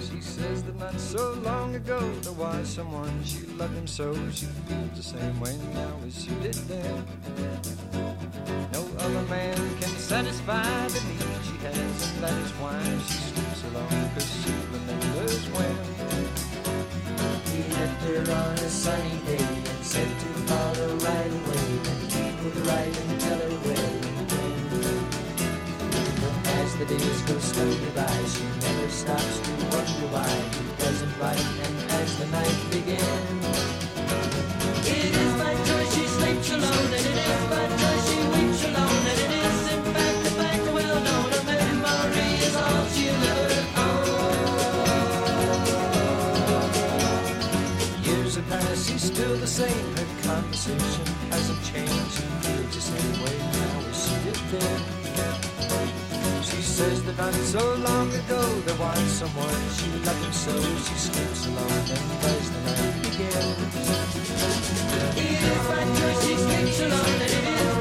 She says that not so long ago there was someone she loved him so. She feels the same way now as she did then. No other man can satisfy the need she has, and that is why she sleeps alone, 'cause she remembers when he left her on a sunny day and said to follow right away, and he would write and tell her where and when. But as the days go slowly by, she never stops to wonder why he doesn't write, and as the night begins, it is by choice she sleeps alone, and it is by choice she weeps alone, and it is in fact the fact well known, her memory is all she'll ever own. Years have passed, she's still the same, her conversation hasn't changed, she feels the same way now as she did then. She says that not so long ago there was someone she loved him so. She sleeps alone and as the night begins, it is by choice she sleeps alone, and it is